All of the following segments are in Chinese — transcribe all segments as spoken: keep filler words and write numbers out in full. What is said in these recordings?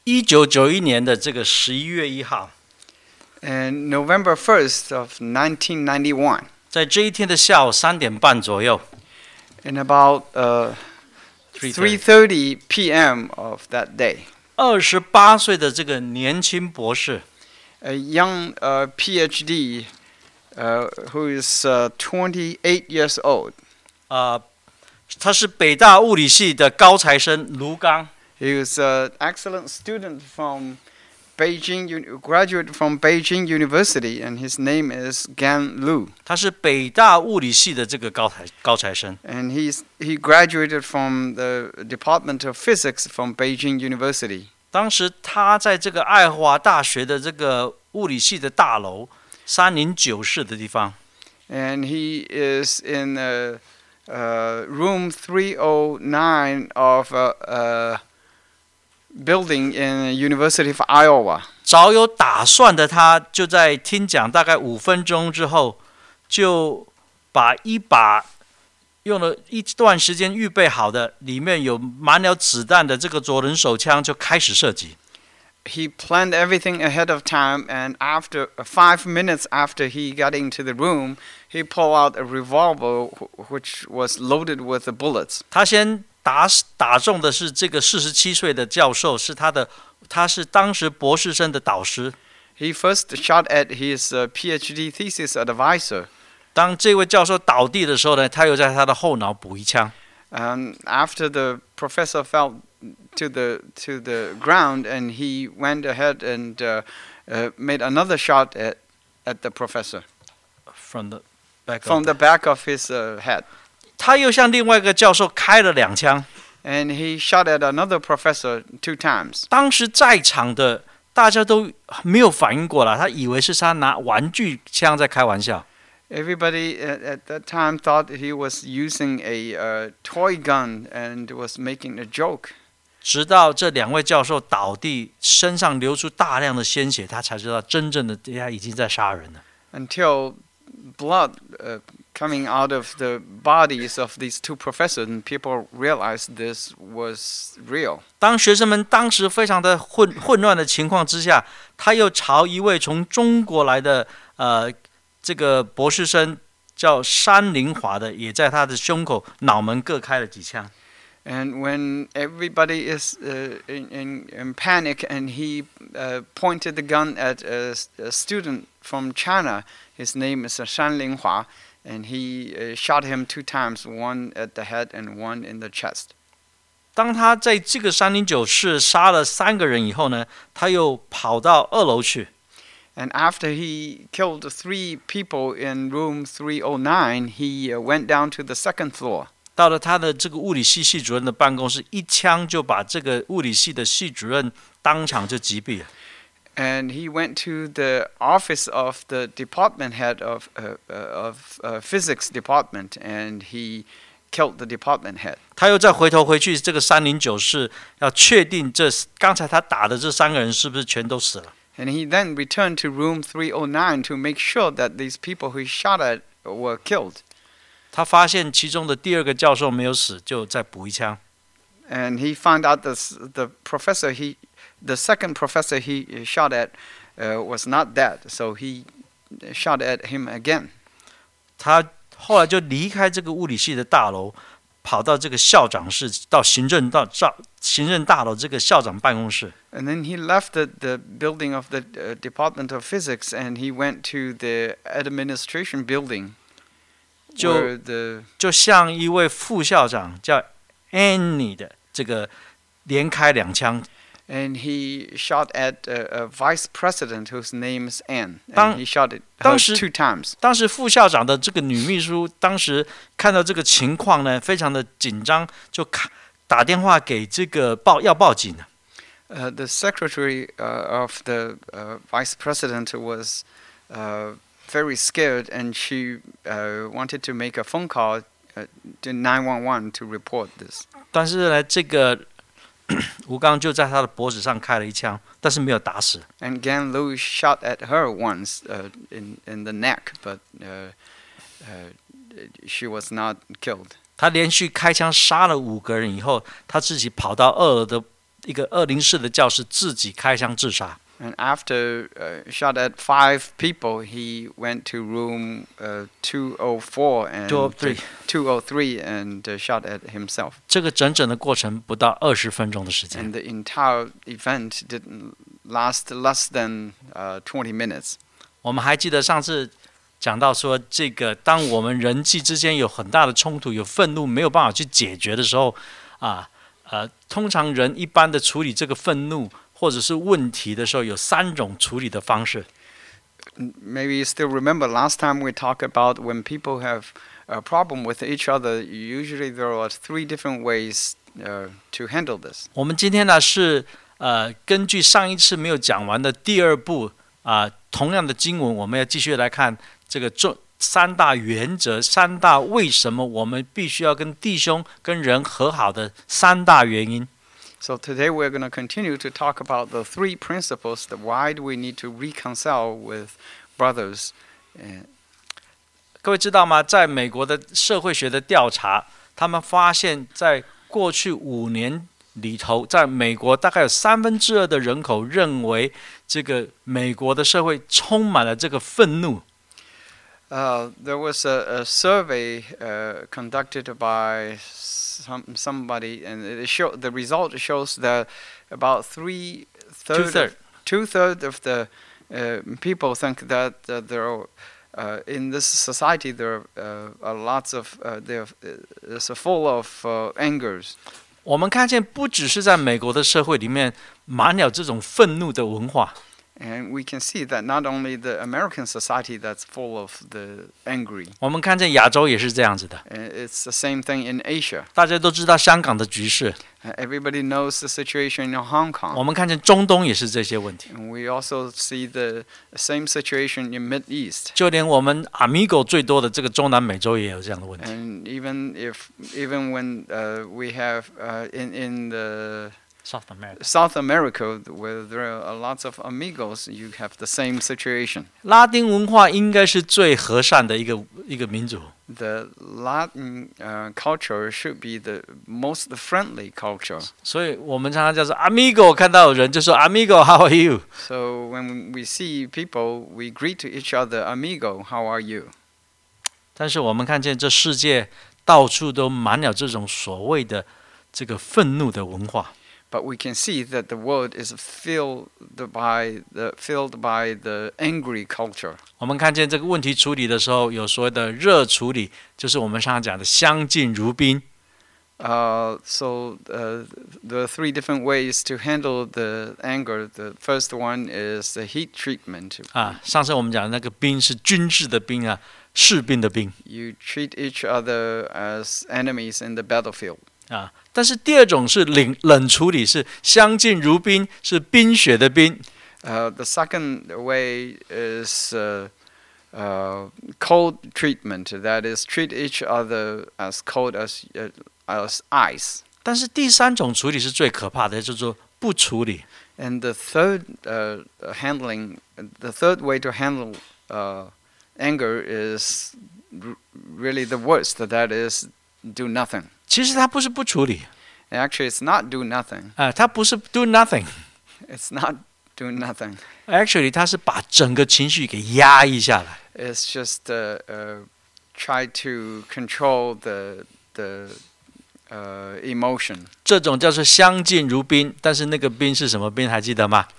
一九九一年的这个十一月一号， And November first of nineteen ninety-one, 在这一天的下午三点半左右 in about uh, three thirty p m of that day, 二十八岁的这个年轻博士， a young uh, PhD uh, who is uh, twenty-eight years old. 呃，他是北大物理系的高材生卢刚。 He was an excellent student from Beijing, graduate from Beijing University, and his name is Gan Lu. 他是北大物理系的这个高材高材生。 And he's, he graduated from the Department of Physics from Beijing University. 当时他在这个爱华大学的这个物理系的大楼三零九室的地方。 And he is in uh, uh, room three oh nine of a, a building in the University of Iowa. 早有打算的他，就在听讲大概五分钟之后，就把一把用了一段时间预备好的，里面有满了子弹的这个左轮手枪就开始射击。 He planned everything ahead of time, and after uh, five minutes after he got into the room, he pulled out a revolver wh- which was loaded with the bullets. 他先打打中的是这个四十七岁的教授，是他的，他是当时博士生的导师。 He first shot at his uh, PhD thesis advisor. 当这位教授倒地的时候呢，他又在他的后脑补一枪。 Um, after the professor fell to the to the ground, and he went ahead and uh, uh, made another shot at at the professor From the back from of the back of his uh, head. 他又向另外一个教授开了两枪。 And he shot at another professor two times. 当时在场的大家都没有反应过来，他以为是他拿玩具枪在开玩笑。 Everybody at, at that time thought he was using a uh, toy gun and was making a joke. 直到这两位教授倒地，身上流出大量的鲜血，他才知道真正的他已经在杀人了。 Until blood uh, coming out of the bodies of these two professors, and people realized this was real. 当学生们当时非常的混混乱的情况之下，他又朝一位从中国来的呃这个博士生叫山林华的，也在他的胸口、脑门各开了几枪。 And when everybody is uh, in, in, in panic, and he uh, pointed the gun at a, a student from China, his name is Shan Linghua, and he uh, shot him two times, one at the head and one in the chest. 当他在这个三零九室杀了三个人以后呢，他又跑到二楼去。 And after he killed three people in room three oh nine, he uh, went down to the second floor. 到了他的这个物理系系主任的办公室，一枪就把这个物理系的系主任当场就击毙了。 And he went to the office of the department head of uh, uh, of uh, physics department, and he killed the department head. 他又再回头回去这个三零九室，要确定这刚才他打的这三个人是不是全都死了。 And he then returned to room three oh nine to make sure that these people who he shot at were killed. 他发现其中的第二个教授没有死，就再补一枪。 And he found out this, the professor he, the second professor he shot at uh, was not dead, so he shot at him again. 他后来就离开这个物理系的大楼，跑到这个校长室，到行政到校行政大楼这个校长办公室。 And then he left the, the building of the uh, Department of Physics, and he went to the administration building. 就 where the 就像一位副校长叫 Annie 的这个连开两枪。 And he shot at a, a vice president whose name is Anne. And 当- he shot it 当 her 时- two times. 当时副校长的这个女秘书，当时看到这个情况呢，非常的紧张，就打电话给这个报要报警了。 Uh, the secretary uh, of the uh, vice president was uh, very scared, and she uh, wanted to make a phone call uh, to nine one one to report this. 但是呢，这个吴刚就在他的脖子上开了一枪，但是没有打死。 And Gan Lu shot at her once uh, in, in the neck, but uh, uh, she was not killed. 他连续开枪杀了五个人以后，他自己跑到二楼的一个二零四的教士自己开枪自杀。 And after uh, shot at five people, he went to room uh, two oh four and two oh three two oh three and uh, shot at himself. 这个整整的过程不到二十分钟的时间。 And the entire event didn't last less than uh, twenty minutes. 我们还记得上次讲到说，这个当我们人际之间有很大的冲突、有愤怒没有办法去解决的时候，啊，呃，通常人一般的处理这个愤怒或者是问题的时候，有三种处理的方式。 Maybe you still remember last time we talked about when people have a problem with each other, usually there are three different ways uh, to handle this. 我们今天呢是呃根据上一次没有讲完的第二部啊、呃，同样的经文，我们要继续来看这个重三大原则、三大为什么我们必须要跟弟兄、跟人和好的三大原因。 So today we're going to continue to talk about the three principles that why do we need to reconcile with brothers. 各位知道吗？在美国的社会学的调查，他们发现，在过去五年里头，在美国大概有三分之二的人口认为，这个美国的社会充满了这个愤怒。 Uh, there was a, a survey uh, conducted by some, somebody, and it show, the result shows that about three third Two-third. of, two thirds of the uh, people think that uh, there are uh, in this society there uh, are lots of uh, there is full of uh, angers. 我们看见，不只是在美国的社会里面满了这种愤怒的文化。 And we can see that not only the American society that's full of the angry. 我们看见亚洲也是这样子的。 It's the same thing in Asia. 大家都知道香港的局势。 Everybody knows the situation in Hong Kong. 我们看见中东也是这些问题。 And we also see the same situation in Mid East. 就连我们 Amigo 最多的这个中南美洲也有这样的问题。 And even if even when uh, we have uh, in in the South America. South America, where there are lots of amigos, you have the same situation. 拉丁文化应该是最和善的一个一个民族。 The Latin uh, culture should be the most friendly culture. 所以我们常常叫做 Amigo， 看到人就说 Amigo，How are you？ So when we see people, we greet to each other, Amigo, how are you? 但是我们看见这世界到处都满了这种所谓的这个愤怒的文化。 But we can see that the world is filled by the filled by the angry culture. 我们看见这个问题处理的时候，有所谓的热处理，就是我们常常讲的相敬如宾。 Uh, so uh, there are three different ways to handle the anger. The first one is the heat treatment. 啊，上次我们讲的那个兵是军事的兵啊，士兵的兵。 You treat each other as enemies in the battlefield. 啊，但是第二种是冷冷处理，是相敬如宾，是冰雪的冰。 Uh, the second way is uh, uh, cold treatment. That is, treat each other as cold as uh, as ice. 但是第三种处理是最可怕的，叫做不处理。 And the third uh, handling, the third way to handle uh, anger is r- really the worst. That is, do nothing. 其实它不是不处理。 Actually, it's not do nothing. 啊，它不是 do nothing。 It's not do nothing. Actually，它是把整个情绪给压抑下来。 It's just uh, uh, try to control the the uh, emotion. 这种叫做相敬如宾，但是那个宾是什么宾？还记得吗？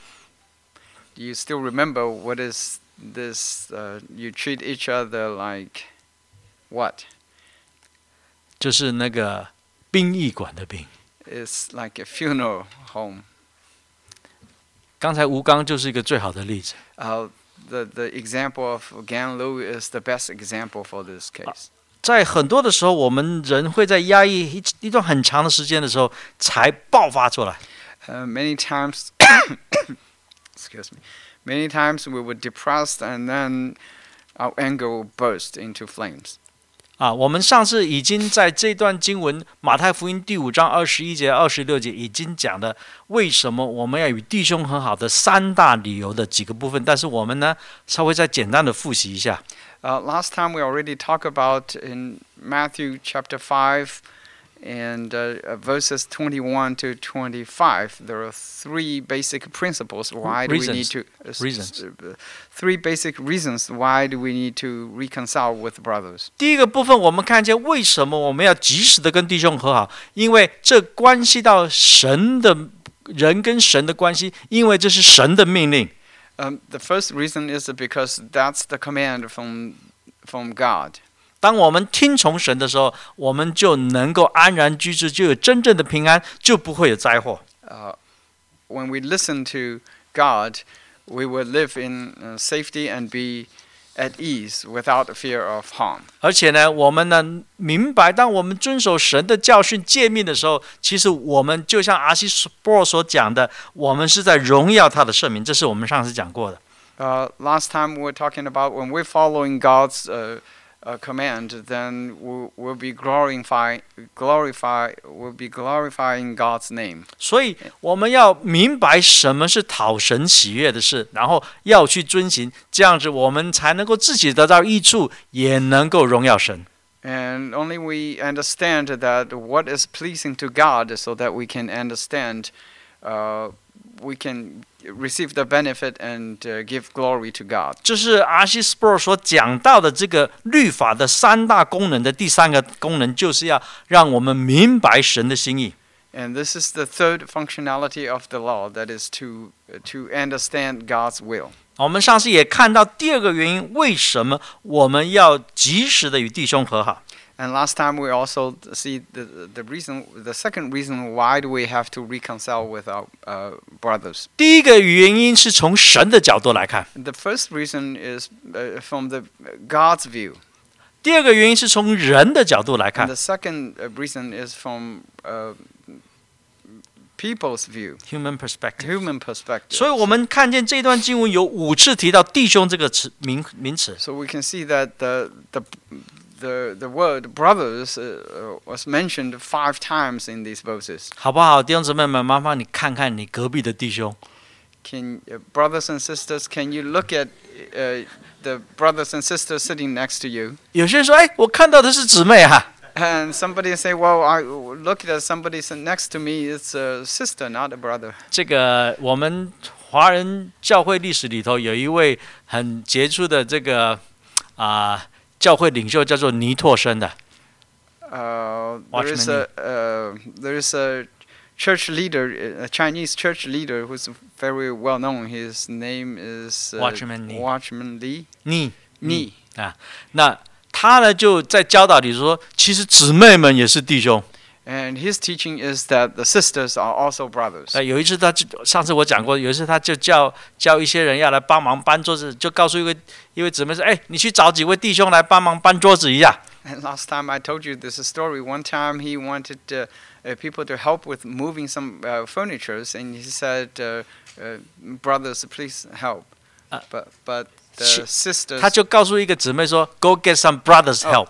Do you still remember what is this? Uh, you treat each other like what? 就是那个殡仪馆的殡。 It's like a funeral home. 刚才吴刚就是一个最好的例子。 Uh, the the example of Gan Lu is the best example for this case. 在很多的时候，我们人会在压抑一一段很长的时间的时候，才爆发出来。 Uh, many times, excuse me, many times we were depressed, and then our anger will burst into flames. 啊，我们上次已经在这段经文马太福音第五章二十一节、二十六节已经讲了为什么我们要与弟兄和好的三大理由的几个部分，但是我们呢稍微再简单的复习一下。 Uh, last time we already talked about in Matthew chapter five And uh, verses twenty-one to twenty-five, there are three basic principles. Why do we need to uh, Reasons. uh, three basic reasons why do we need to reconcile with brothers? 第一个部分，我们看见为什么我们要及时的跟弟兄和好，因为这关系到神的人跟神的关系，因为这是神的命令。 Um, the first reason is because that's the command from from God. 当我们听从神的时候，我们就能够安然居住，就有真正的平安，就不会有灾祸。 Uh, when we listen to God, we will live in uh, safety and be at ease without fear of harm. 而且呢，我们呢明白，当我们遵守神的教训诫命的时候，其实我们就像阿西波尔所讲的，我们是在荣耀他的圣名，这是我们上次讲过的。 Uh, last time we were talking about when we're following God's uh, uh, command, then we'll, we'll be glorifying, glorify, we'll be glorifying God's name. 所以我们要明白什么是讨神喜悦的事，然后要去遵行，这样子我们才能够自己得到益处，也能够荣耀神。 And only we understand that what is pleasing to God, so that we can understand, uh, we can receive the benefit and uh, give glory to God. 这是阿西斯波尔所讲到的这个律法的三大功能的第三个功能，就是要让我们明白神的心意。 And this is the third functionality of the law, that is to to understand God's will. 我们上次也看到第二个原因，为什么我们要及时的与弟兄和好。 And last time we also see the the reason, the second reason why do we have to reconcile with our uh, brothers. 第一个原因是从神的角度来看， The first reason is uh, from the God's view. 第二个原因是从人的角度来 And 看 the second uh, reason is from uh, people's view, ，human perspective。 human perspective. 所以我们看见这段经文有五次提到弟兄这个词名名词。 So we can see that the the the the word brothers uh, was mentioned five times in these verses. 好不好，弟兄姊妹们，麻烦你看看你隔壁的弟兄。 Can uh, brothers and sisters, can you look at uh, the brothers and sisters sitting next to you? 有些人说：“哎，我看到的是姊妹哈。” And somebody say, "Well, I look at somebody next to me. It's a sister, not a brother." 这个我们华人教会历史里头有一位很杰出的这个啊、呃、教会领袖，叫做尼拓生的。 Uh, there is a uh, there is a church leader, a Chinese church leader who's very well known. His name is uh, Watchman Nee. Watchman Lee. 你 Nee. 啊，那他呢就在教导里说，其实姊妹们也是弟兄。 And his teaching is that the sisters are also brothers. 呃，有一次他就上次我讲过，有一次他就叫叫一些人要来帮忙搬桌子，就告诉一位一位姊妹说：“哎，你去找几位弟兄来帮忙搬桌子一下。” And last time I told you this story. One time he wanted uh, uh, people to help with moving some uh, furnitures, and he said, uh, uh, "Brothers, please help." Uh, but but the she- sisters. 他就告诉一个姊妹说：“Go get some brothers help。”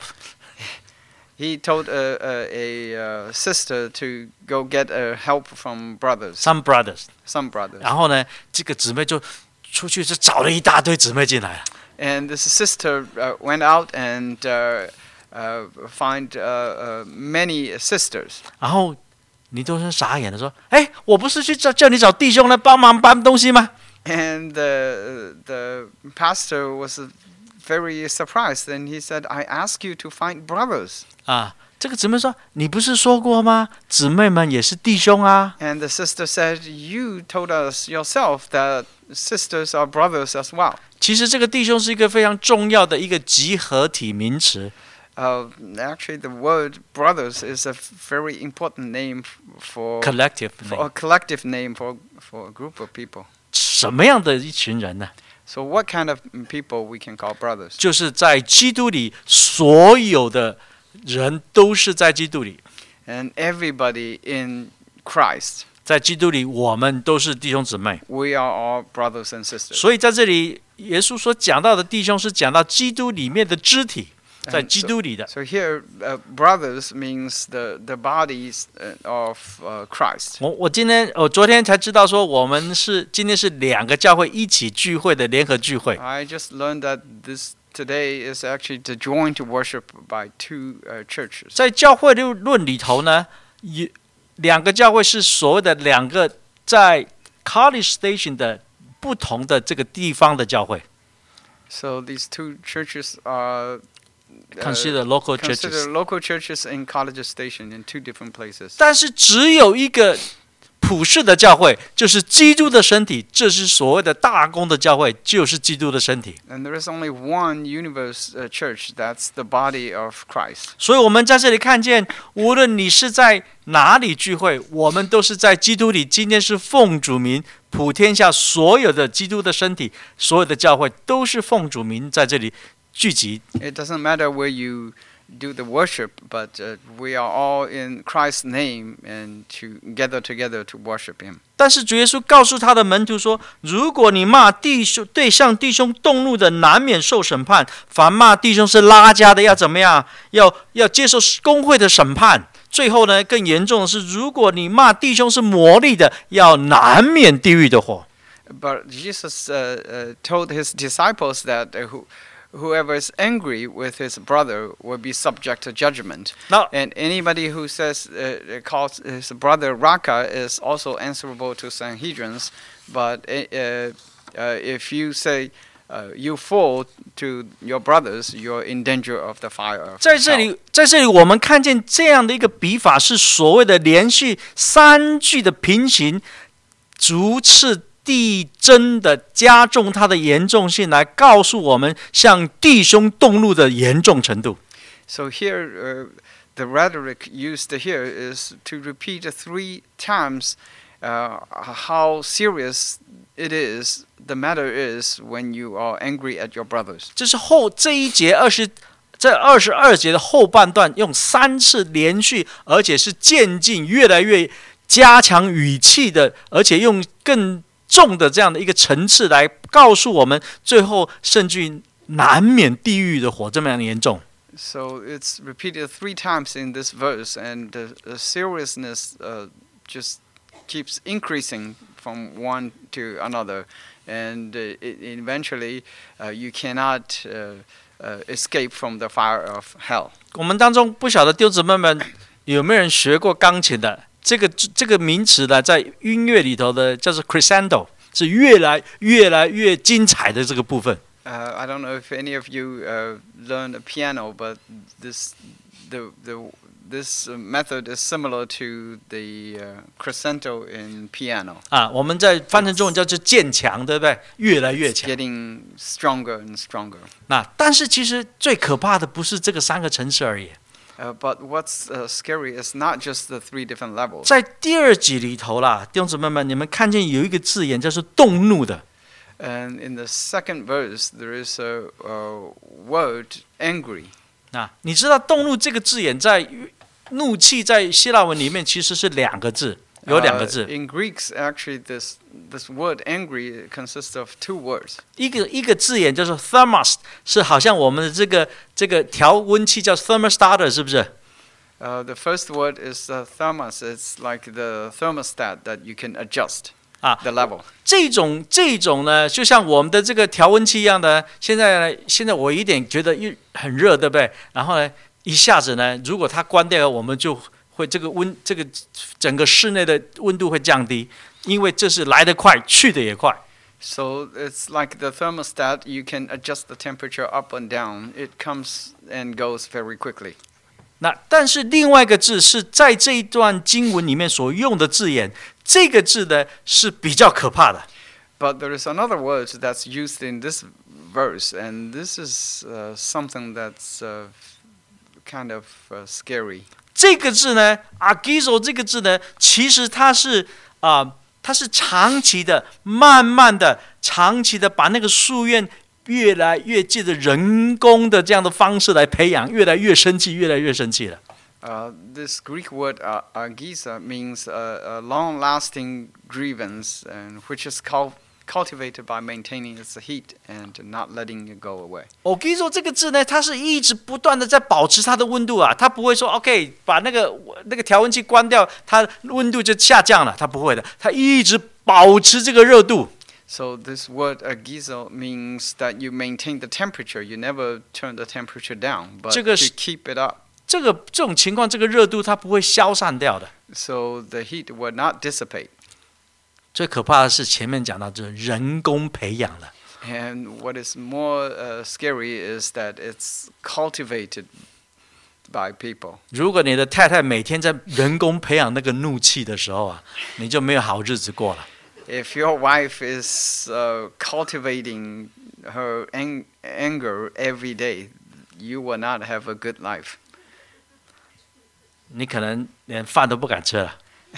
He told a, a, a uh, sister to go get uh, help from brothers, Some brothers。 some brothers. 然后呢，这个姊妹就出去就找了一大堆姊妹进来了。 And this sister uh, went out and uh, uh, find uh, uh, many sisters. 然后尼多生傻眼了，说：“哎，我不是去叫叫你找弟兄来帮忙搬东西吗？” And the the pastor was very surprised, and he said, "I ask you to find brothers." 啊，这个姊妹说：“你不是说过吗？姊妹们也是弟兄啊。” And the sister said, "You told us yourself that sisters are brothers as well." 其实这个弟兄是一个非常重要的一个集合体名词。 Uh, actually, the word brothers is a very important name for, collective for a collective name for for a group of people. 什么样的一群人呢？ So, what kind of people we can call brothers? 就是在基督里，所有的人都是在基督里， And everybody in Christ, 在基督里，我们都是弟兄姊妹。 we are all brothers and sisters. 所以在这里，耶稣所讲到的弟兄是讲到基督里面的肢体，在基督里的。 So here, uh, brothers means the the bodies uh, of uh, Christ. 我我今天我昨天才知道说，我们是今天是两个教会一起聚会的联合聚会。 I just learned that this today is actually the joint worship by two uh, churches. 在教会论里头呢，有两个教会是所谓的两个在 College Station 的不同的这个地方的教会。 So these two churches are Consider local consider churches. local churches in College Station in two different places. 但是只有一个普世的教会，就是基督的身体，这是所谓的大公的教会，就是基督的身体。 And there is only one universe uh, church, that's the body of Christ. 所以我们在这里看见，无论你是在哪里聚会，我们都是在基督里。今天是奉主名，普天下所有的基督的身体，所有的教会都是奉主名在这里聚集。 It doesn't matter where you do the worship, but uh, we are all in Christ's name and to gather together to worship Him. 但是主耶稣告诉他的门徒说：“如果你骂弟兄，对向弟兄动怒的，难免受审判；凡骂弟兄是拉加的，要怎么样？要要接受公会的审判。最后呢，更严重的是，如果你骂弟兄是魔力的，要难免地狱的火。” But Jesus uh, uh, told His disciples that uh, who, whoever is angry with his brother will be subject to judgment. Now, And anybody who says uh, calls his brother Raka is also answerable to Sanhedrins. But uh, uh, if you say uh, you fall to your brothers, you're in danger of the fire of 在这 hell. 里，在这里，我们看见这样的一个笔法，是所谓的连续三句的平行，逐次递增的加重它的严重性，来告诉我们向弟兄动怒的严重程度。 So here, uh, the rhetoric used here is to repeat three times uh, how serious it is, the matter is when you are angry at your brothers. 这是后这一节二十，这二十二节的后半段，用三次连续，而且是渐进，越来越加强语气的，而且用更重的这样的一个层次来告诉我们，最后甚至于难免地狱的火这么样的严重。 So it's repeated three times in this verse, and the, the seriousness uh, just keeps increasing from one to another, and uh, it, eventually uh, you cannot uh, uh, escape from the fire of hell. 我们当中不晓得弟兄姊妹们有没有人学过钢琴的？这个这个名词呢，在音乐里头的叫做 crescendo， 是越来越来越精彩的这个部分。 Uh, I don't know if any of you uh, learned the piano, but this the the this uh, method is similar to the uh, crescendo in piano. 啊，我们在翻成中文叫做渐强，对不对？越来越 It's 强。 getting stronger and stronger. 那但是其实最可怕的不是这个三个层次而已。 Uh, but what's uh, scary is not just the three different levels. 在第二集里头啦，弟兄姊妹们，你们看见有一个字眼叫做动怒的。 And in the second verse, there is a, a word, angry. 啊，你知道动怒这个字眼在怒气在希腊文里面其实是两个字，有两个字。 Uh, in Greeks, actually, this this word angry consists of two words. 一个一个字眼叫做 thermos， 是好像我们的这个这个调温器叫 thermostat， 是不是？ Uh, the first word is uh, thermos. It's like the thermostat that you can adjust 啊 the level. 这种这种呢，就像我们的这个调温器一样的。现在呢，现在我有一点觉得很热，对不对？然后呢，一下子呢，如果它关掉了，我们就会这个温这个整个室内的温度会降低，因为这是来得快，去得也快。 So it's like the thermostat. You can adjust the temperature up and down. It comes and goes very quickly. 那但是另外一个字是在这一段经文里面所用的字眼，这个字呢是比较可怕的。 But there is another word that's used in this verse, and this is uh, something that's uh, kind of uh, scary. 这个字呢 ，agizo 这个字呢，其实它是啊、呃，它是长期的、慢慢的、长期的把那个夙愿越来越借着人工的这样的方式来培养，越来越生气，越来越生气了。 Uh, this Greek word uh, agiza means a, a long-lasting grievance, and which is cul- cultivated by maintaining its heat and not letting it go away. agizo 这个字呢，它是一直不断的在保持它的温度啊，它不会说 OK 把那个那个调温器关掉，它温度就下降了，它不会的，它一直保持这个热度。 So this word agizo means that you maintain the temperature. You never turn the temperature down, but 这个 to 是 keep it up. 这个这种情况，这个热度它不会消散掉的。 So the heat will not dissipate. 最可怕的是前面讲到，就是人工培养的。 And what is more uh, scary is that it's cultivated by people. 如果你的太太每天在人工培养那个怒气的时候啊，你就没有好日子过了。 If your wife is uh, cultivating her ang- anger every day, you will not have a good life. 你可能连饭都不敢吃了。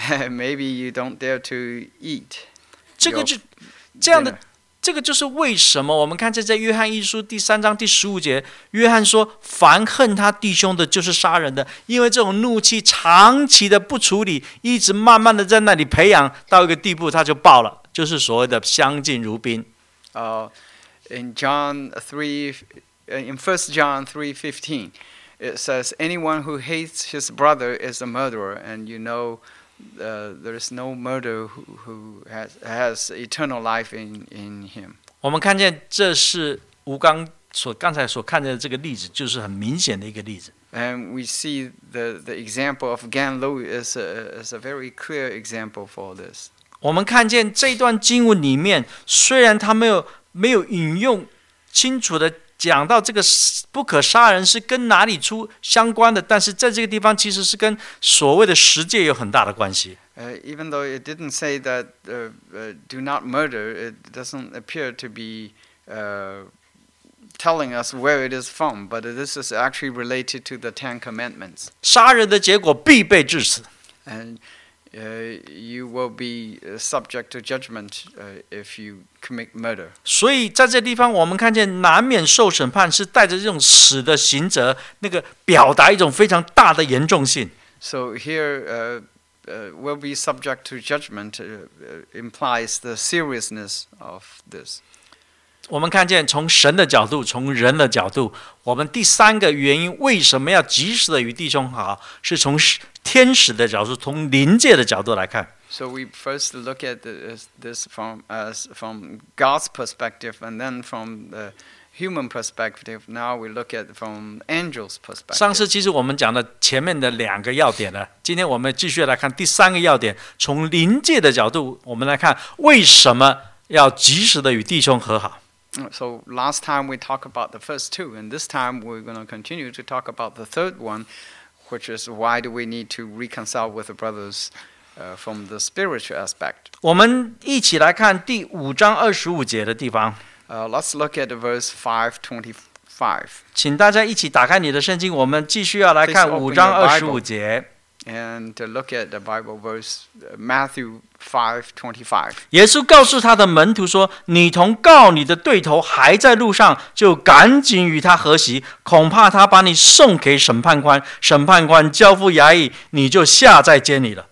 Maybe you don't dare to eat. 这个 your 就这样的 dinner.， 这个就是为什么我们看这在约翰一书第三章第十五节，约翰说：“凡恨他弟兄的，就是杀人的。”因为这种怒气长期的不处理，一直慢慢的在那里培养到一个地步，他就爆了，就是所谓的相敬如宾。 Uh, in John three, uh, in First John three fifteen, it says, "Anyone who hates his brother is a murderer," and you know, uh, there is no murderer who, who has has eternal life in in him. 我们看见这是吴刚所刚才所看见的这个例子，就是很明显的一个例子。 And we see the, the example of Gan Lu is a, is a very clear example for this. 我们看见这段经文里面，虽然他没有没有引用清楚的讲到这个不可杀人是跟哪里出相关的，但是在这个地方其实是跟所谓的十诫有很大的关系。 Uh, even though it didn't say that uh, uh, do not murder, it doesn't appear to be uh, telling us where it is from, but this is actually related to the Ten Commandments. 杀人的结果必被致死。 And uh, you will be uh, subject to judgment uh, if you commit murder. 所以在这地方，我们看见难免受审判是带着这种死的刑责，那个表达一种非常大的严重性。 So here, uh, uh, will be subject to judgment uh, uh, implies the seriousness of this. 我们看见从神的角度，从人的角度，我们第三个原因为什么要及时的与弟兄好，是从天使的角度，从灵界的角度来看。 So we first look at this, this from as from God's perspective, and then from the human perspective. Now we look at it from angels' 上 perspective. 次其实我们讲的前面的两个要点了，今天我们继续来看第三个要点，从灵界的角度，我们来看为什么要及时的与弟兄和好。 So last time we talked about the first two, and this time we're going to continue to talk about the third one, which is why do we need to reconcile with the brothers uh, from the spiritual aspect. 我们一起来看第五章二十五节的地方， Uh, let's look at verse five twenty-five. 请大家一起打开你的圣经，我们继续要来看 Please open 五章 your 二十五节。 And to look at the Bible verse, uh, Matthew five twenty-five. 耶稣告诉他的门徒说：“你同告你的对头还在路上，就赶紧与他和席，恐怕他把你送给审判官，审判官交付衙役，你就下在监里了。”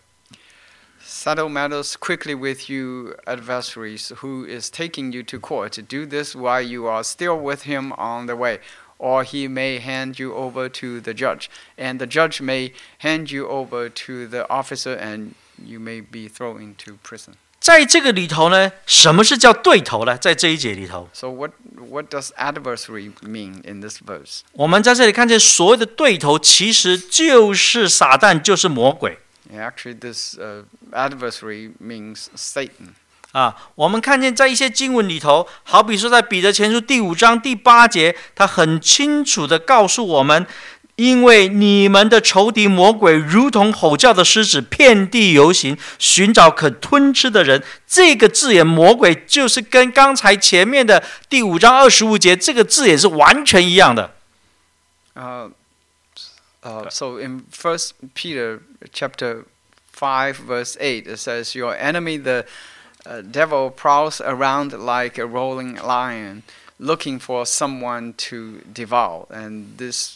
Settle matters quickly with you adversaries who is taking you to court. Do this while you are still with him on the way, or he may hand you over to the judge, and the judge may hand you over to the officer, and you may be thrown into prison. 在这个里头呢，什么是叫对头呢？在这一节里头， So what what does adversary mean in this verse? 我们在这里看见所谓的对头，其实就是撒旦，就是魔鬼。 Actually, this uh, adversary means Satan. 啊，我们看见在一些经文里头，好比说在彼得前书第五章第八节，他很清楚地告诉我们，因为你们的仇敌魔鬼如同吼叫的狮子，遍地游行，寻找可吞吃的人。这个字眼魔鬼就是跟刚才前面的第五章二十五节这个字眼是完全一样的。 Uh, uh, so in First Peter chapter five verse eight, it says, "Your enemy, the uh, devil, prowls around like a rolling lion, looking for someone to devour." And this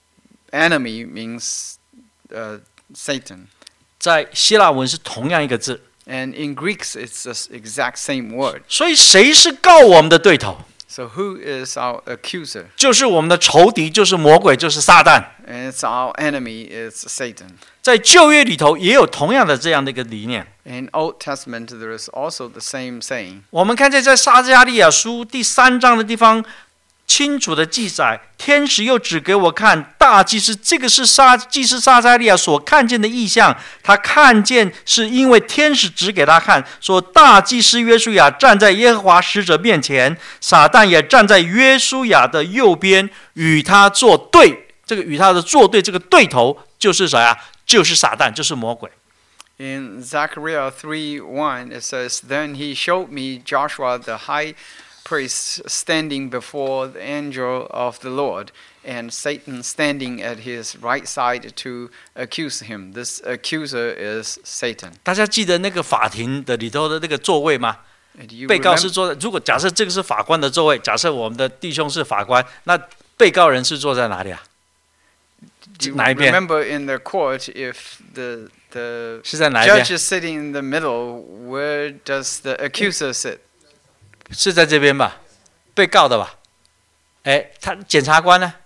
enemy means uh, Satan. 在希腊文是同样一个字， And in Greeks, it's the exact same word. 所以谁是告我们的对头？ So who is our accuser? 就是我们的仇敌，就是魔鬼，就是撒旦。 And it's our enemy, it's Satan. 在旧约里头也有同样的这样的一个理念。 In Old Testament, there is also the same saying. 我们看见在撒迦利亚书第三章的地方，清楚的记载，天使又指给我看大祭司，这个是撒祭司撒迦利亚所看见的异象。他看见是因为天使指给他看，说大祭司约书亚站在耶和华使者面前，撒旦也站在约书亚的右边，与他作对。这个与他的作对，这个对头就是谁啊？就是撒旦，就是魔鬼。 In Zechariah three one, it says, Then he showed me Joshua the high priest standing before the angel of the Lord, and Satan standing at his right side to accuse him. This accuser is Satan. 大家记得那个法庭的里头的那个座位吗？被告是坐在，如果假设这个是法官的座位，假设我们的弟兄是法官，那被告人是坐在哪里啊？ You 哪一边？ remember in the court, if the the 是在哪一边？ judge is sitting in the middle, where does the accuser sit? 是在这边吧？被告的吧？哎，他检察官呢？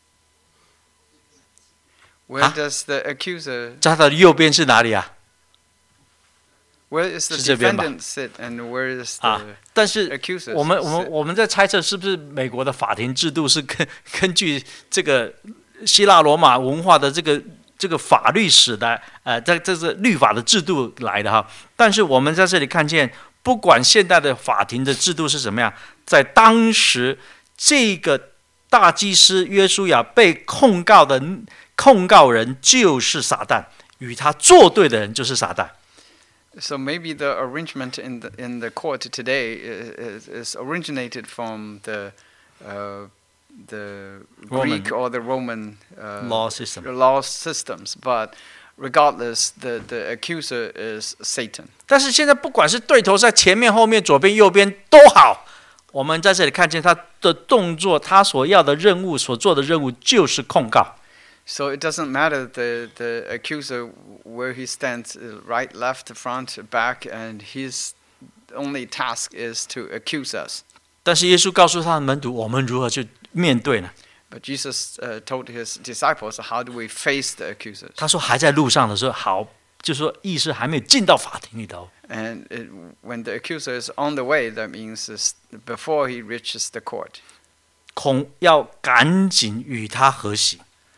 Where does the accuser? 他的右边是哪里啊？ Where is the 是这边吧？ defendant sit, and where is 啊 the， 但是 accuser 我们我们 sit? 我们在猜测，是不是美国的法庭制度是根根据这个希腊罗马文化的这个这个法律史的，呃，这这是律法的制度来的哈。但是我们在这里看见，不管现代的法庭的制度是怎么样，在当时这个大祭司约书亚被控告的控告人就是撒旦，与他作对的人就是撒旦。 So maybe the arrangement in the in the court today is, is originated from the uh, the Roman. Greek or the Roman uh, Law system. law systems, but regardless, the the accuser is Satan. 但是现在不管是对头在前面、后面、左边、右边都好，我们在这里看见他的动作，他所要的任务、所做的任务就是控告。 So it doesn't matter the the accuser where he stands, right, left, front, back, and his only task is to accuse us. 但是耶稣告诉他的门徒，我们如何去面对呢？ But Jesus uh, told his disciples, how do we face the accusers? 他说还在路上的时候，好，就说意识还没有进到法庭里头。 And it, when the accuser is on the way, that means is before he reaches the court. 恐要赶紧与他和解。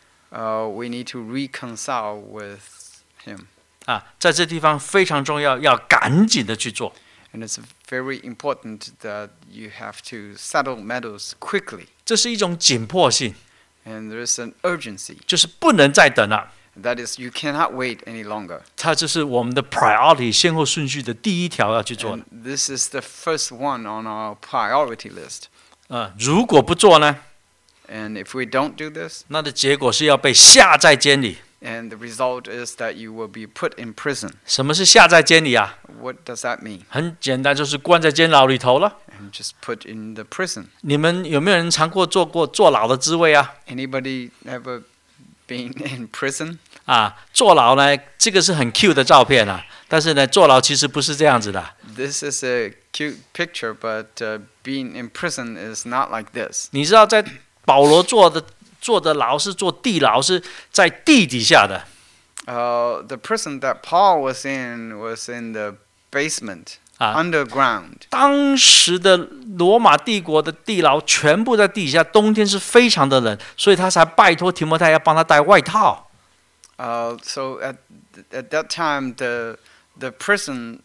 Uh, we need to reconcile with him. 啊，在这地方非常重要，要赶紧的去做。 And it's very important that you have to settle matters quickly. 这是一种紧迫性， And there is an urgency. 就是不能再等了。 That is, you cannot wait any longer. 它这是我们的 priority 先后顺序的第一条要去做的。 And this is the first one on our priority list. 呃，如果不做呢， And if we don't do this, 那的结果是要被下在监里。 and the result is that you will be put in prison. 什么是下在监里啊？ What does that mean? 很简单，就是关在监牢里头了。 And just put in the prison. 你们有没有人尝过做过坐牢的滋味啊？ Anybody ever been in prison? 啊，坐牢呢，这个是很 cute 的照片啊，但是呢，坐牢其实不是这样子的。 This is a cute picture, but uh, being in prison is not like this. 你知道，在保罗坐的坐的牢是坐地牢，是在地底下的。 Uh, the prison that Paul was in was in the basement, 啊， underground. 当时的罗马帝国的地牢全部在地底下，冬天是非常的冷，所以他才拜托提摩太要帮他带外套。 Uh, so at at that time, the the prisons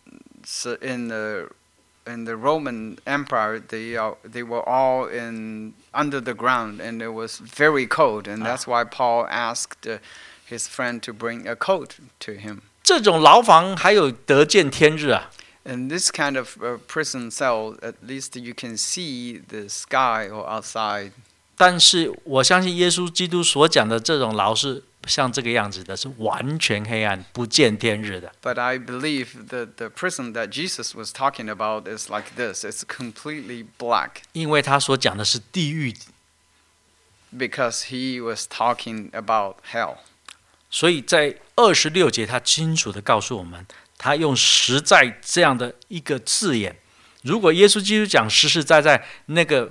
in the in the Roman Empire, they are, they were all in under the ground, and it was very cold, and that's why Paul asked uh, his friend to bring a coat to him. 这种牢房还有得见天日啊！ In this kind of uh, prison cell, at least you can see the sky or outside. 但是我相信耶稣基督所讲的这种牢是像这个样子的，是完全黑暗、不见天日的。 But I believe that the prison that Jesus was talking about is like this. It's completely black. 因为他所讲的是地狱， Because he was talking about hell. 所以在二十六节，他清楚地告诉我们，他用实在这样的一个字眼。如果耶稣基督讲实实在在，那个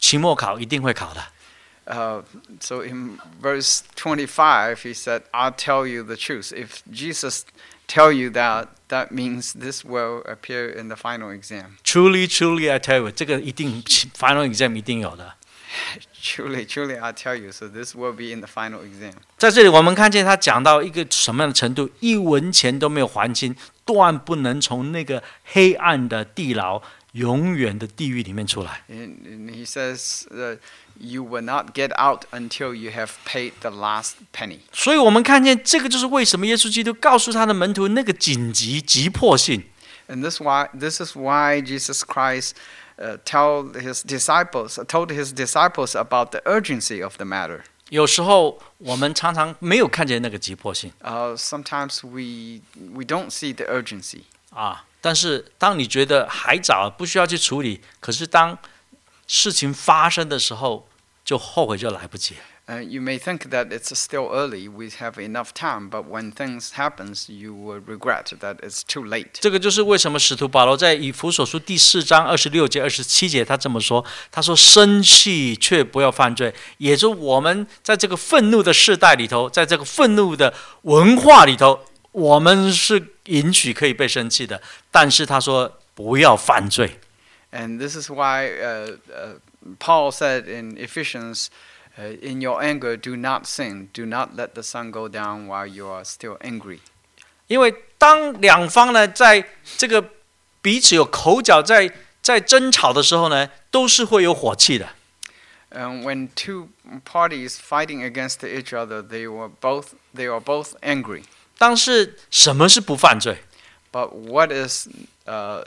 期末考一定会考的。 Uh, so in verse twenty-five, he said, "I'll tell you the truth." If Jesus tell you that, that means this will appear in the final exam. Truly, truly, I tell you， 这个一定 final exam 一定有的。 Truly, truly, I tell you. So this will be in the final exam. 在这里，我们看见他讲到一个什么样的程度，一文钱都没有还清，断不能从那个黑暗的地牢、永远的地狱里面出来。 And, and he says that you will not get out until you have paid the last penny. 所以我们看见这个就是为什么耶稣基督告诉他的门徒那个紧急、急迫性。 And this why this is why Jesus Christ uh, tell his disciples told his disciples about the urgency of the matter. 有时候我们常常没有看见那个急迫性 Uh, sometimes we we don't see the urgency. 啊，但是当你觉得还早，不需要去处理，可是当事情发生的时候，就后悔就来不及。 Uh, you may think that it's still early, we have enough time, but when things happens, you will regret that it's too late. 这个就是为什么使徒保罗在以弗所书第四章二十六节、二十七节，他这么说：“他说生气却不要犯罪。”也就是我们在这个愤怒的世代里头，在这个愤怒的文化里头，我们是允许可以被生气的，但是他说不要犯罪。 And this is why uh, uh, Paul said in Ephesians, uh, "In your anger, do not sin. Do not let the sun go down while you are still angry." 因为当两方呢，在这个彼此有口角，在在争吵的时候呢，都是会有火气的。 And when two parties fighting against each other, they were both they are both angry. 但是什么是不犯罪？ But what is uh,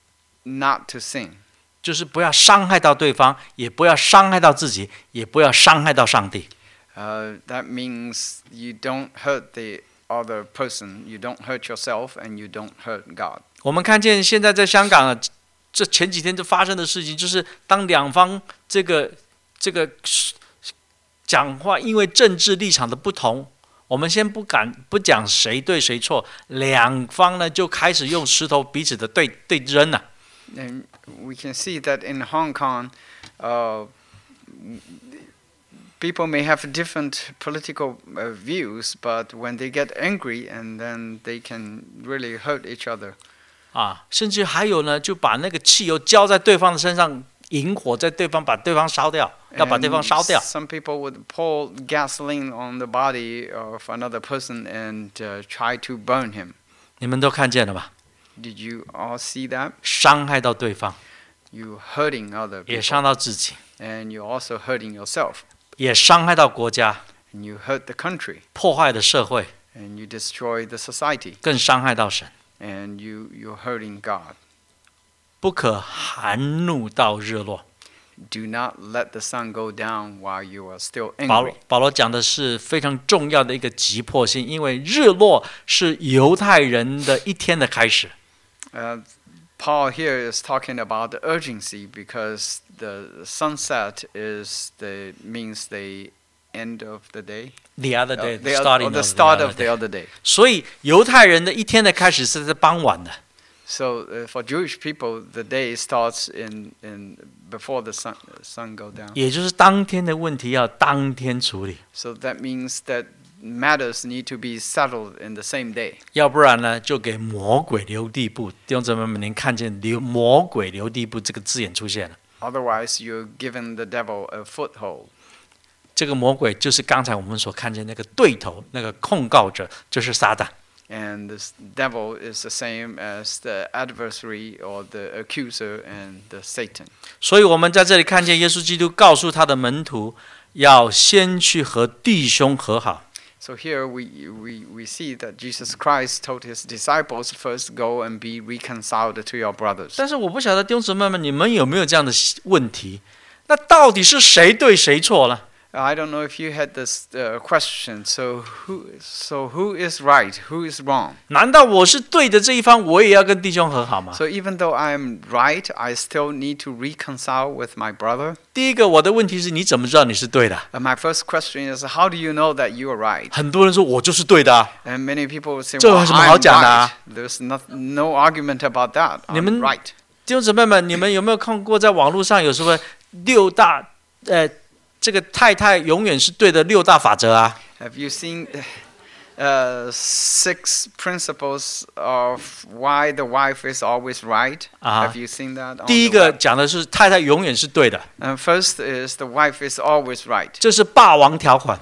not to sin? 就是不要伤害到对方，也不要伤害到自己，也不要伤害到上帝。 Uh, that means you don't hurt the other person, you don't hurt yourself, and you don't hurt God. 我们看见现在在香港啊，这前几天就发生的事情，就是当两方这个这个讲话，因为政治立场的不同，我们先不敢不讲谁对谁错，两方呢就开始用石头彼此的对对扔了。 And we can see that in Hong Kong, uh, people may have different political uh, views, but when they get angry, and then they can really hurt each other. 啊，甚至还有呢，就把那个汽油浇在对方的身上，引火在对方，把对方烧掉，要把对方烧掉。 Some people would pour gasoline on the body of another person and uh, try to burn him. 你们都看见了吧？ Did you all see that? 伤害到对方， You hurting other 也 people, 伤到自己， and you also hurting yourself, 也伤害到国家， and you hurt the country, 破坏了社会， and you destroy the society, 更伤害到神。 and you you're hurting God. 不可含怒到日落。 Do not let the sun go down while you are still 保 angry. 罗保罗讲的是非常重要的一个急迫性，因为日落是犹太人的一天的开始。 Uh, Paul here is talking about the urgency because the sunset is the means the end of the day. The other day, Uh, the the, starting or the of start the of the other day. other day. 所以犹太人的一天的开始是在傍晚的。 So uh, for Jewish people, the day starts in, in before the sun sun go down. 也就是当天的问题要当天处理， So that means that matters need to be settled in the same day. 要不然呢，就给魔鬼留地步。弟兄姊妹们，您看见留魔鬼留地步这个字眼出现了。 Otherwise, you're giving the devil a foothold. 这个魔鬼就是刚才我们所看见那个对头，那个控告者，就是撒旦。 And this devil is the same as the adversary or the accuser and the Satan. 所以我们在这里看见耶稣基督告诉他的门徒，要先去和弟兄和好。 So here we, we, we see that Jesus Christ told his disciples first go and be reconciled to your brothers. 但是我不晓得弟兄姊妹们，你们有没有这样的问题？那到底是谁对谁错呢？ I don't know if you had this uh, question. So who, so who is right? Who is wrong? 难道我是对的这一方，我也要跟弟兄和好吗？ So even though I am right, I still need to reconcile with my brother. 第一个，我的问题是你怎么知道你是对的？ And my first question is, how do you know that you are right? 很多人说我就是对的啊， And many people will say, 这有 well, 什么好 I'm 讲的啊？ right. There's no, no argument about that. 你们 I'm right. 弟兄姊妹们，你们有没有看过在网络上有什么六大呃这个太太永远是对的六大法则啊。 Have you seen uh, six principles of why the wife is always right? Uh-huh. Have you seen that? 第一个讲的是太太永远是对的。 And first is the wife is always right. 这是霸王条款。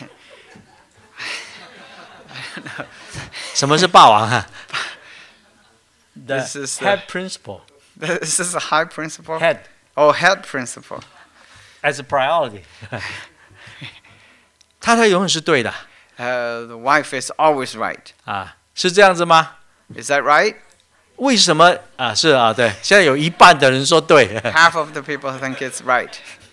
什么是霸王啊 This is the- head principle. This is a high principle. Head Oh, head principle. as a priority. 太太永远是对的 Uh, the wife is always right. 啊，是这样子吗？ Is that right? 为什么啊？是啊，对，现在有一半的人说对， Half of the people think it's right.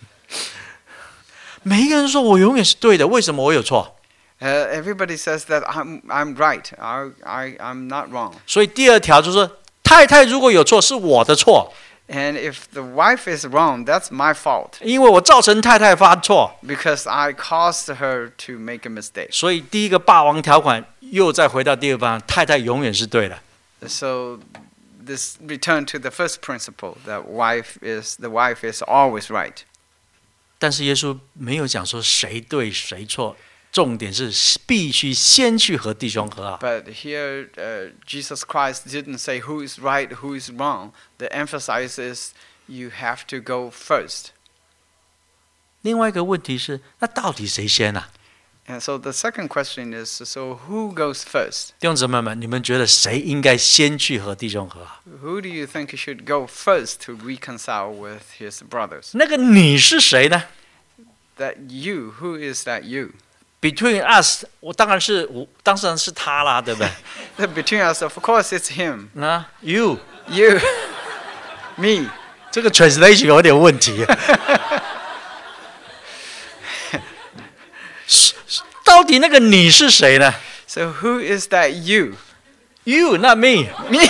每一个人说我永远是对的，为什么我有错？ Uh, everybody says that I'm I'm right. I I I'm not wrong. 所以第二条就是说，太太如果有错是我的错， And if the wife is wrong, that's my fault 因为我造成太太犯错。 because I caused her to make a mistake. 所以第一个霸王条款又再回到第二方，太太永远是对的。 So this return to the first principle that wife is the wife is always right. 但是耶稣没有讲说谁对谁错，重点是必须先去和弟兄和好。 But here, uh, Jesus Christ didn't say who is right, who is wrong. The emphasis is you have to go first. 另外一个问题是，那到底谁先啊？ And so the second question is, so who goes first? 弟兄姊妹们，你们觉得谁应该先去和弟兄和好？ Who do you think should go first to reconcile with his brothers? 那个你是谁呢 That you, who is that you? ？Between us，我当然是我，当然是他啦，对不对？ Between us, of course, it's him. 那 you， You, me. 这个 translation 有点问题。到底那个你是谁呢 So who is that you? ？You, not me。 Me.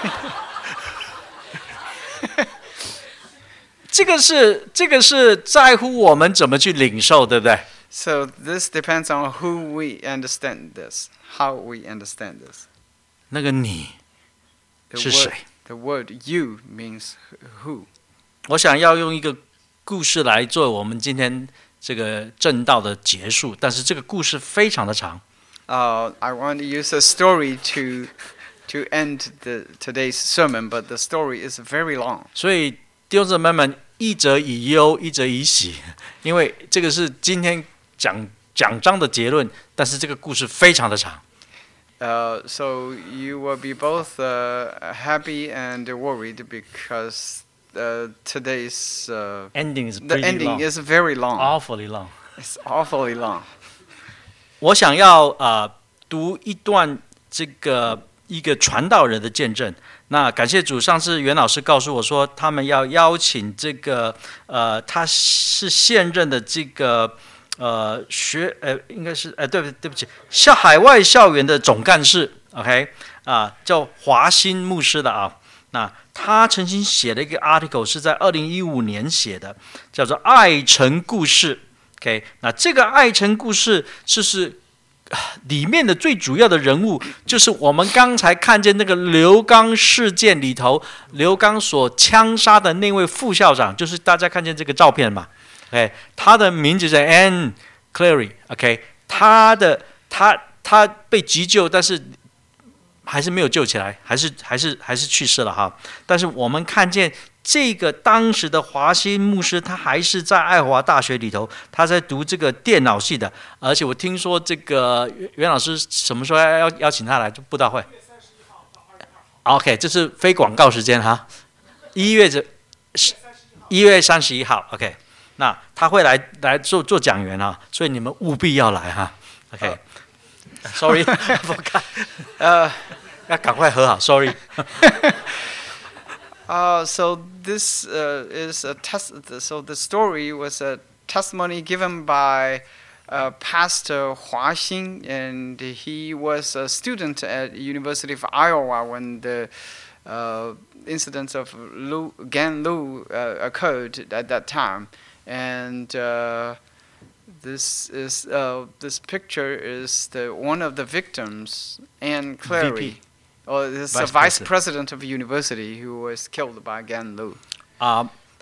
这个是这个是在乎我们怎么去领受，对不对？ So this depends on who we understand this, how we understand this. 那个你 The 是 word, 谁？ the word you means who. 我想要用一个故事来做我们今天这个正道的结束，但是这个故事非常的长。 Uh, I want to use a story to to end the today's sermon, but the story is very long. 所以弟兄姊妹们，一则以忧，一则以喜，因为这个是今天讲讲章的结论，但是这个故事非常的长。 Uh, so you will be both uh, happy and worried because uh, today's uh, Ending is the pretty ending long, is very long. awfully long. It's awfully long. 我想要呃读一段这个一个传道人的见证。那感谢主，上次袁老师告诉我说，他们要邀请这个呃他是现任的这个呃学呃应该是呃对不对不起校海外校园的总干事 ，OK 啊、叫华新牧师的啊。那他曾经写了一个 article 是在二零一五年写的，叫做《爱城故事》。OK， 那这个爱城故事就是里面的最主要的人物，就是我们刚才看见那个刘刚事件里头，刘刚所枪杀的那位副校长，就是大家看见这个照片嘛。OK， 他的名字是 Anne Cleary。OK， 他的他他被急救，但是还是没有救起来，还是还是还是去世了哈。但是我们看见这个当时的华新牧师，他还是在爱华大学里头，他在读这个电脑系的，而且我听说这个袁老师什么时候要要邀请他来就布道会 ？OK， 这是非广告时间哈，一月这一月三十一号 ，OK， 那他会来来做做讲员啊，所以你们务必要来哈 ，OK。Sorry， Uh, 要赶快和好 ，Sorry。 uh, so this uh, is a test. So the story was a testimony given by uh, Pastor Hua Xin, and he was a student at University of Iowa when the uh, incident of Lu, Gan Lu uh, occurred at that time, and. Uh, This is uh, this picture is the one of the victims, Anne Clary, V P. or this Vice a vice president. president of a university who was killed by Gan Lu. 啊、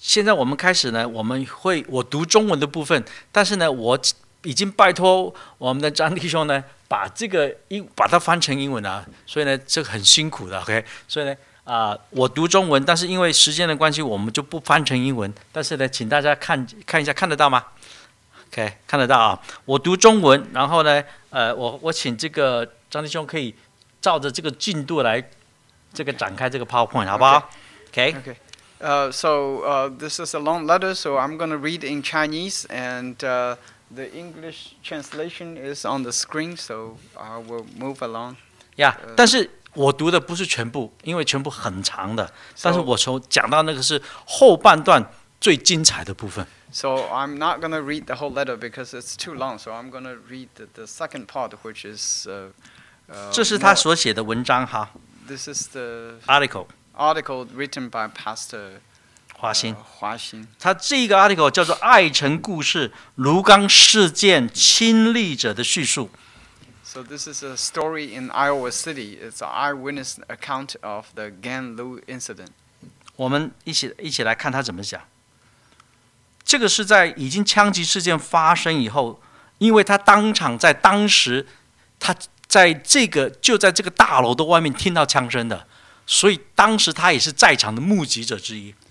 现在我们开始呢，我们会我读中文的部分，但是呢，我已经拜托我们的张弟兄呢，把这个英把它翻成英文啊，所以呢，这个很辛苦的 ，OK， 所以呢，啊、呃，我读中文，但是因为时间的关系，我们就不翻成英文，但是呢，请大家看看一下，看得到吗 ？OK， 看得到啊，我读中文，然后呢，呃，我我请这个张弟兄可以照着这个进度来这个展开这个 PowerPoint， 好不好 ？OK。 Okay. Uh, so uh, this is a long letter, so I'm going to read in Chinese, and uh, the English translation is on the screen, so I will move along. 呀、yeah, ，但是我读的不是全部，因为全部很长的。但是我从讲到那个是后半段最精彩的部分。 So I'm not going to read the whole letter because it's too long. So I'm going to read the, the second part, which is. Uh, uh, 这是他所写的文章哈。 This is the article. Article written by Pastor 华兴。 华兴。 他这个 article 叫做《爱城故事：卢刚事件亲历者的叙述》。 So this is a story in Iowa City. It's an eyewitness account of the Gan Lu incident. 我们一起一起来看他怎么讲。这个是在已经枪击事件发生以后，因为他当场在当时，他在这个就在这个大楼的外面听到枪声的。所以当时他也是在场的目击者之一。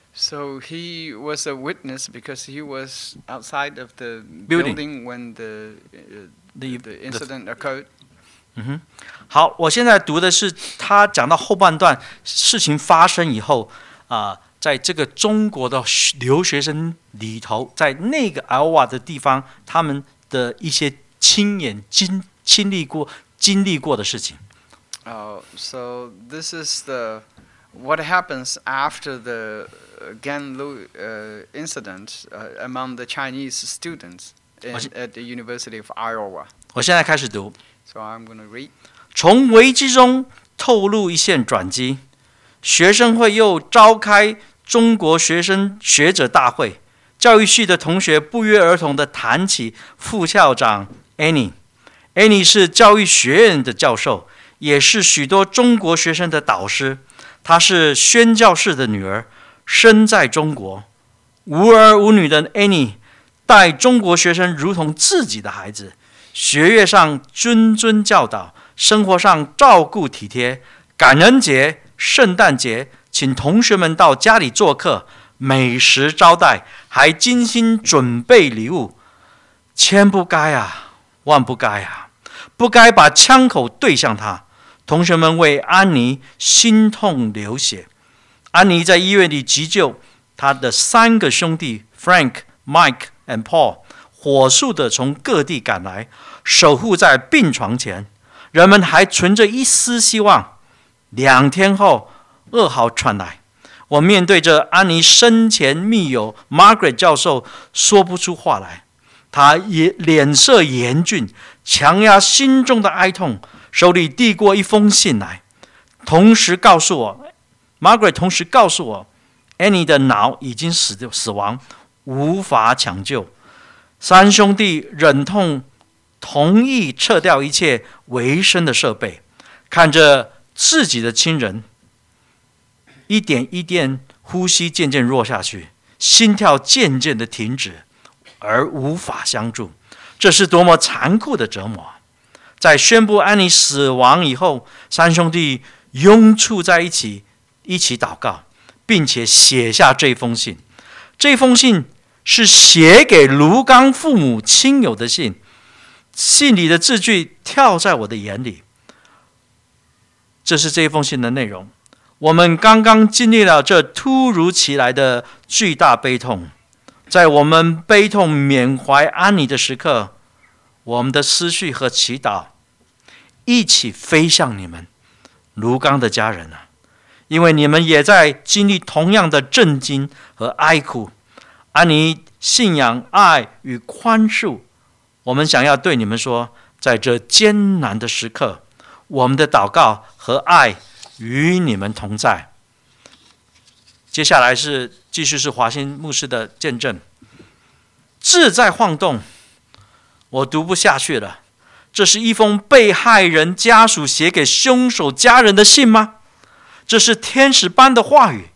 So he was a witness because he was outside of the building, building when the, uh, the, the incident the, occurred. 嗯哼，好，我现在读的是他讲到后半段事情发生以后啊、呃，在这个中国的留学生里头，在那个艾奥瓦的地方，他们的一些亲眼经经历过、经历过的事情。 Uh, so this is the what happens after the Gan Lu uh, incident uh, among the Chinese students in, at the University of Iowa. 我现在开始读。 So I'm going to read. 从危机中透露一线转机，学生会又召开中国学生学者大会，教育系的同学不约而同地谈起副校长 Annie。Annie 是教育学院的教授。也是许多中国学生的导师，她是宣教士的女儿，生在中国，无儿无女的 Annie 待中国学生如同自己的孩子，学业上谆谆教导，生活上照顾体贴。感恩节、圣诞节，请同学们到家里做客，美食招待，还精心准备礼物。千不该啊，万不该啊，不该把枪口对向他。同学们为安妮心痛流血。安妮在医院里急救，她的三个兄弟 Frank、Mike and Paul 火速地从各地赶来，守护在病床前。人们还存着一丝希望。两天后，噩耗传来，我面对着安妮生前密友 Margaret 教授，说不出话来。他也脸色严峻，强压心中的哀痛。手里递过一封信来，同时告诉我 ，Margaret 同时告诉我 ，Annie 的脑已经死死亡，无法抢救。三兄弟忍痛同意撤掉一切维生的设备，看着自己的亲人一点一点呼吸渐渐弱下去，心跳渐渐的停止，而无法相助，这是多么残酷的折磨！在宣布安妮死亡以后，三兄弟拥簇在一起，一起祷告，并且写下这封信。这封信是写给卢刚父母亲友的信，信里的字句跳在我的眼里。这是这封信的内容。我们刚刚经历了这突如其来的巨大悲痛，在我们悲痛缅怀安妮的时刻，我们的思绪和祈祷一起飞向你们，卢刚的家人啊，因为你们也在经历同样的震惊和哀哭。安妮信仰、爱与宽恕，我们想要对你们说，在这艰难的时刻，我们的祷告和爱与你们同在。接下来是继续是华兴牧师的见证。字在晃动，我读不下去了。这是一封被害人家属写给凶手家人的信吗？这是天使般的话语，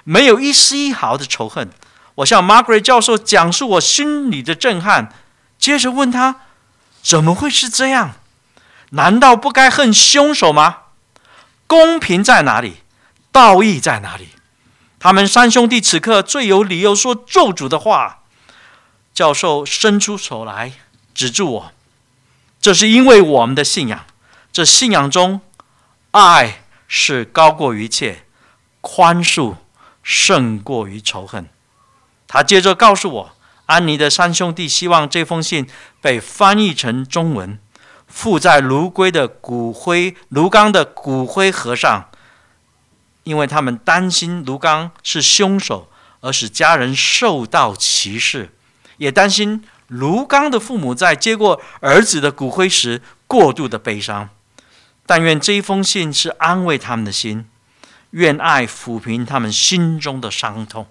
没有一丝一毫的仇恨。我向 Margaret 教授讲述我心里的震撼，接着问他：怎么会是这样？难道不该恨凶手吗？公平在哪里？道义在哪里？他们三兄弟此刻最有理由说咒诅的话。教授伸出手来指住我，这是因为我们的信仰，这信仰中爱是高过于一切，宽恕胜过于仇恨。他接着告诉我，安妮的三兄弟希望这封信被翻译成中文，附在卢龟的骨灰卢刚的骨灰盒上，因为他们担心卢刚是凶手而使家人受到歧视，也担心卢刚的父母在接过儿子的骨灰时过度的悲伤。但愿这一封信是安慰他们的心，愿爱抚平他们心中的伤痛。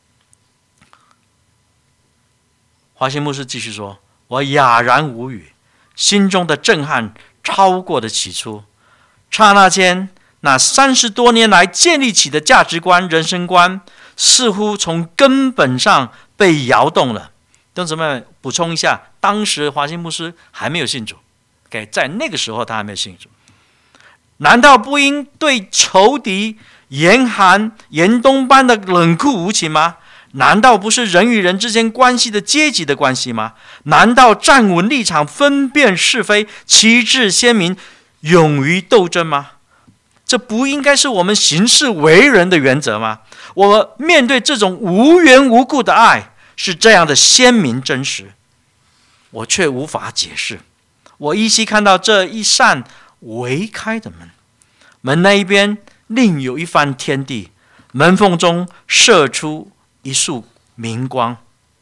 华歆牧师继续说，我哑然无语，心中的震撼超过了起初。刹那间，那三十多年来建立起的价值观、人生观，似乎从根本上被摇动了。弟兄姊妹，补充一下，当时华歆牧师还没有信主， okay， 在那个时候他还没有信主。难道不应对仇敌严寒严冬般的冷酷无情吗？难道不是人与人之间关系的阶级的关系吗？难道站稳立场，分辨是非，旗帜鲜明，勇于斗争吗？这不应该是我们行事为人的原则吗？我们面对这种无缘无故的爱是这样的鲜明真实，我却无法解释。我依稀看到这一扇微开的门，门那一边另有一番天地，门缝中射出一束明光。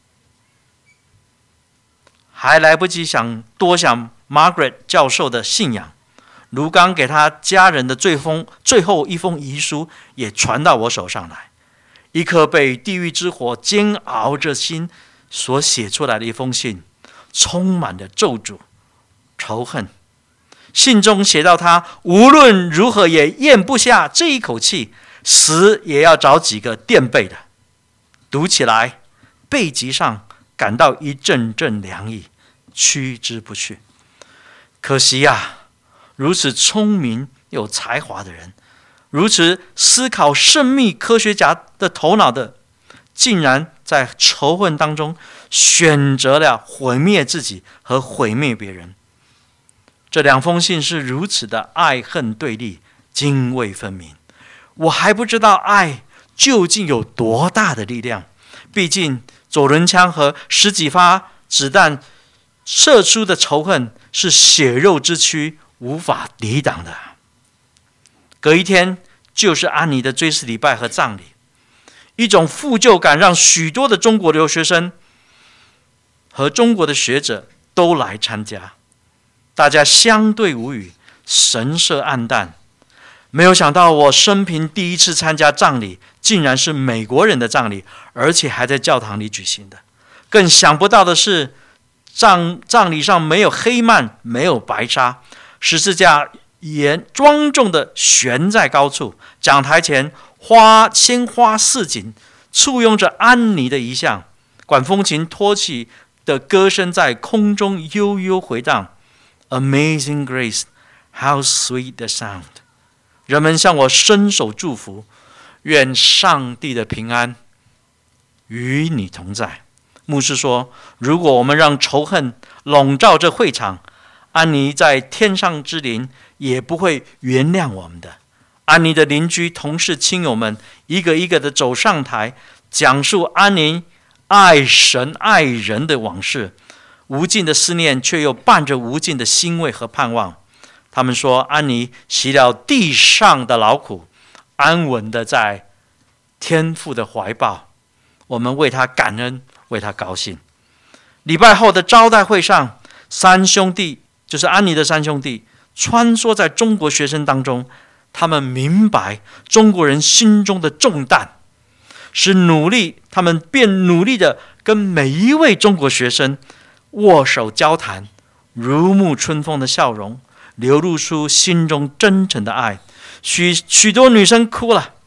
还来不及想多想 Margaret 教授的信仰，卢刚给他家人的最封最后一封遗书也传到我手上来，一颗被地狱之火煎熬着心所写出来的一封信，充满了咒诅、仇恨。信中写到他无论如何也咽不下这一口气，死也要找几个垫背的。读起来，背脊上感到一阵阵凉意，驱之不去。可惜呀、啊，如此聪明有才华的人，如此思考生命科学家的头脑的，竟然在仇恨当中选择了毁灭自己和毁灭别人。这两封信是如此的爱恨对立，泾渭分明。我还不知道爱究竟有多大的力量，毕竟左轮枪和十几发子弹射出的仇恨是血肉之躯无法抵挡的。隔一天就是安妮的追思礼拜和葬礼，一种负疚感让许多的中国留学生和中国的学者都来参加，大家相对无语，神色暗淡。没有想到我生平第一次参加葬礼，竟然是美国人的葬礼，而且还在教堂里举行的。更想不到的是，葬葬礼上没有黑幔，没有白纱，十字架严庄重地悬在高处，讲台前花鲜花似锦，簇拥着安妮的遗像，管风琴托起的歌声在空中悠悠回荡。Amazing grace, how sweet the sound！ 人们向我伸手祝福，愿上帝的平安与你同在。牧师说，如果我们让仇恨笼罩这会场，安妮在天上之灵也不会原谅我们的。安妮的邻居、同事、亲友们一个一个的走上台，讲述安妮爱神爱人的往事，无尽的思念却又伴着无尽的欣慰和盼望。他们说，安妮洗了地上的劳苦，安稳的在天父的怀抱。我们为他感恩，为他高兴。礼拜后的招待会上，三兄弟，就是安妮的三兄弟，穿梭在中国学生当中。他们明白中国人心中的重担，是努力，他们便努力的跟每一位中国学生握手交谈，如沐春风的笑容，流露出心中真诚的爱。许许多女生哭了，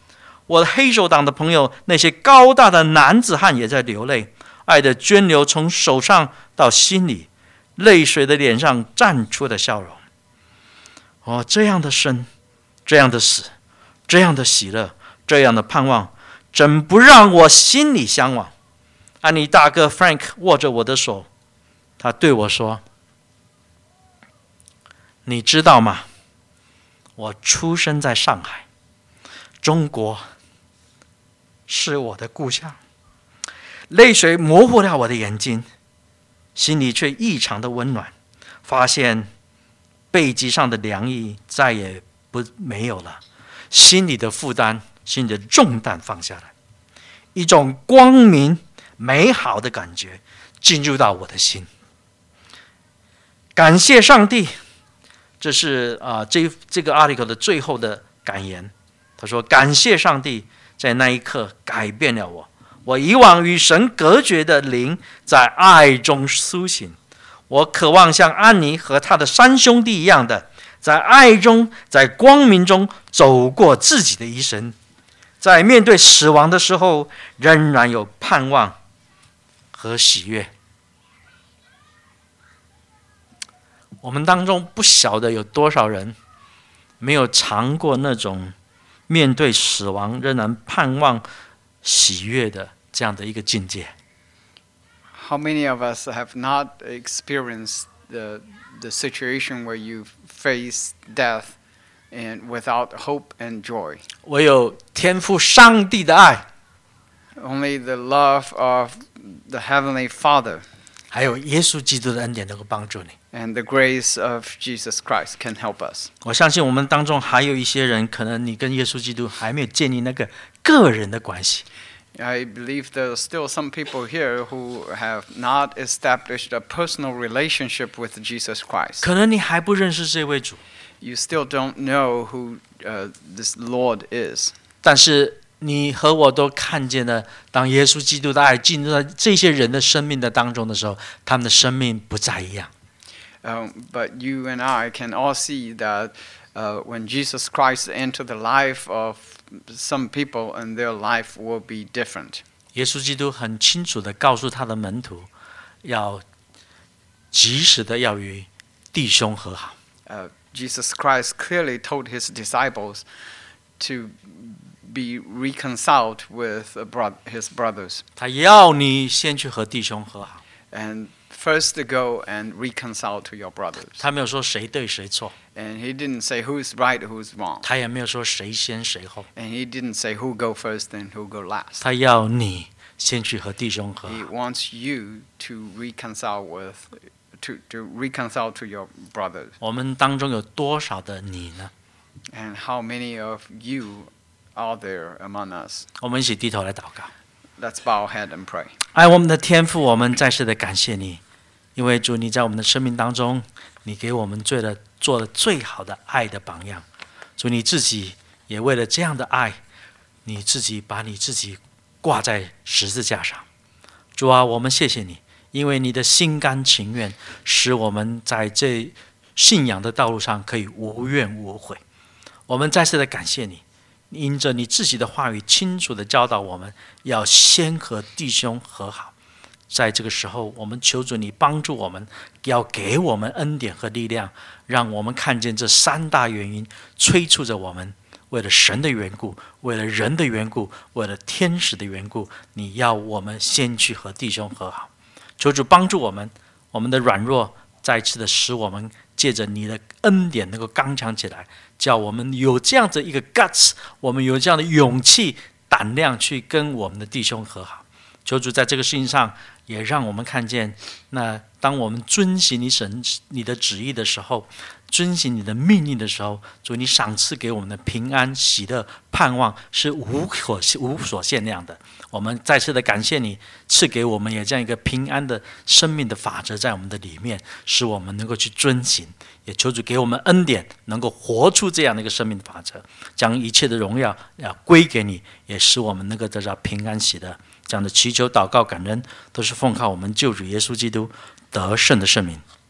我的黑手党的朋友，那些高大的男子汉也在流泪，爱的涓流从手上到心里，泪水的脸上绽出的笑容。哦，这样的生，这样的死，这样的喜乐，这样的盼望，怎不让我心里向往？安妮大哥 Frank 握着我的手，他对我说：“你知道吗？我出生在上海，中国是我的故乡。”泪水模糊了我的眼睛，心里却异常的温暖，发现背脊上的凉意再也不没有了，心里的负担，心里的重担放下来，一种光明美好的感觉进入到我的心。感谢上帝，这是啊、呃、这这个 article 的最后的感言。他说：“感谢上帝，在那一刻改变了我。我以往与神隔绝的灵在爱中苏醒。我渴望像安妮和他的三兄弟一样的，在爱中，在光明中走过自己的一生，在面对死亡的时候，仍然有盼望和喜悦。”我们当中不晓得有多少人没有尝过那种面对死亡仍然盼望喜悦的这样的一个境界。 How many of us have not experienced the the situation where you face death and without hope and joy? 唯有天父上帝的爱， Only the love of the Heavenly Father 还有耶稣基督的恩典能够帮助你。 and the grace of Jesus Christ can help us. 我相信我们当中还有一些人，可能你跟耶稣基督还没有建立那个个人的关系。 I believe there are still some people here who have not established a personal relationship with Jesus Christ. 可能你还不认识这位主， You still don't know who uh, this Lord is. 但是你和我都看见了，当耶稣基督的爱进入到这些人的生命的当中的时候，他们的生命不再一样。 Um, but you and I can all see that uh, when Jesus Christ entered the life of some people, and their life will be different. 耶稣基督很清楚地告诉他的门徒，要及时的要与弟兄和好。 Uh, Jesus Christ clearly told his disciples to be reconciled with uh, bro- his brothers, 他要你先去和弟兄和好。 and first to go and reconcile to your brothers. 他没有说谁对谁错， And he didn't say who's right, who's wrong. 他也没有说谁先谁后， And he didn't say who go first and who go last. 他要你先去和弟兄和 He 好。 wants you to reconcile with, to, to reconcile to your brothers. 我们当中有多少的你呢？ And how many of you are there among us? 我们一起低头来祷告。 Let's bow our head and pray. 爱我们的天父，我们再次的感谢你，因为主你在我们的生命当中，你给我们做了做了最好的爱的榜样。主你自己也为了这样的爱，你自己把你自己挂在十字架上。主啊，我们谢谢你，因为你的心甘情愿，使我们在这信仰的道路上可以无怨无悔。我们再次的感谢你，因着你自己的话语清楚的教导我们，要先和弟兄和好。在这个时候，我们求主你帮助我们，要给我们恩典和力量，让我们看见这三大原因催促着我们，为了神的缘故，为了人的缘故，为了天使的缘故，你要我们先去和弟兄和好。求主帮助我们，我们的软弱再次的使我们借着你的恩典能够刚强起来，叫我们有这样的一个 guts， 我们有这样的勇气胆量去跟我们的弟兄和好。求主在这个事情上也让我们看见，那当我们遵行你神你的旨意的时候，遵行你的命令的时候，主你赏赐给我们的平安喜乐盼望是无所无所限量的。我们再次的感谢你赐给我们也这样一个平安的生命的法则在我们的里面，使我们能够去遵行。也求主给我们恩典，能够活出这样的一个生命的法则，将一切的荣耀要归给你，也使我们能够得到平安喜乐。这样的祈求祷告感恩，都是奉靠我们救主耶稣基督得胜的圣名。